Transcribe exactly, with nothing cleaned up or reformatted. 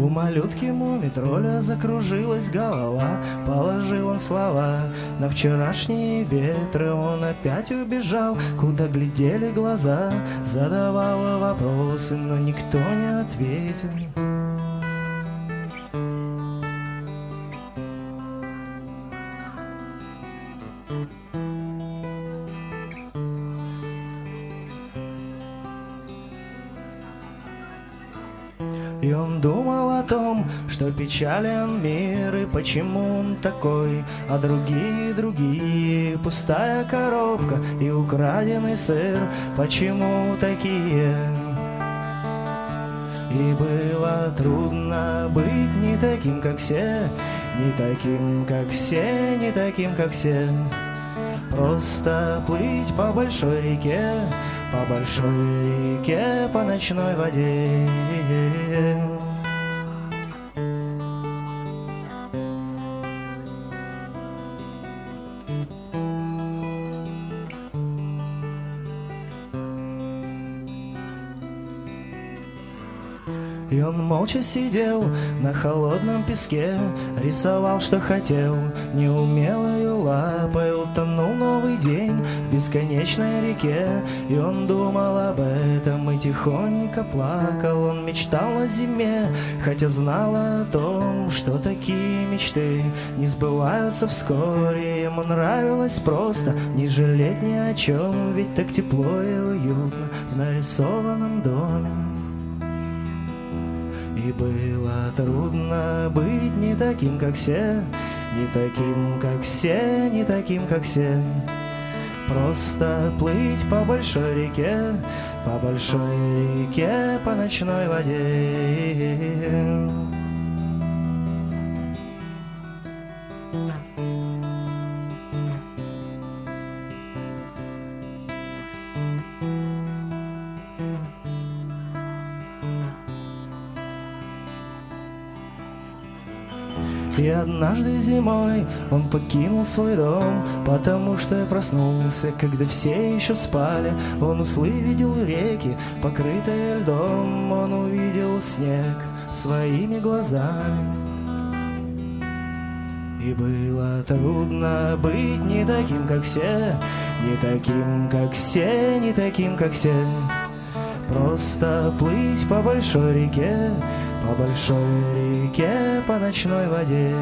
У малютки муми-тролля закружилась голова, положил он слова на вчерашние ветры. Он опять убежал, куда глядели глаза, задавал вопросы, но никто не ответил. И он думал о том, что печален мир, и почему он такой, а другие, другие. Пустая коробка и украденный сыр, почему такие? И было трудно быть не таким, как все, не таким, как все, не таким, как все. Просто плыть по большой реке, по большой реке, по ночной воде. И он молча сидел на холодном песке, рисовал, что хотел, неумелою лапой. Утонул новый день в бесконечной реке, и он думал об этом и тихонько плакал. Он мечтал о зиме, хотя знал о том, что такие мечты не сбываются вскоре. Ему нравилось просто не жалеть ни о чем, ведь так тепло и уютно в нарисованном доме. И было трудно быть не таким, как все, не таким, как все, не таким, как все. Просто плыть по большой реке, по большой реке, по ночной воде. И однажды зимой он покинул свой дом, потому что проснулся, когда все еще спали. Он увидел реки, покрытые льдом, он увидел снег своими глазами. И было трудно быть не таким, как все, не таким, как все, не таким, как все. Просто плыть по большой реке, по большой реке, по ночной воде.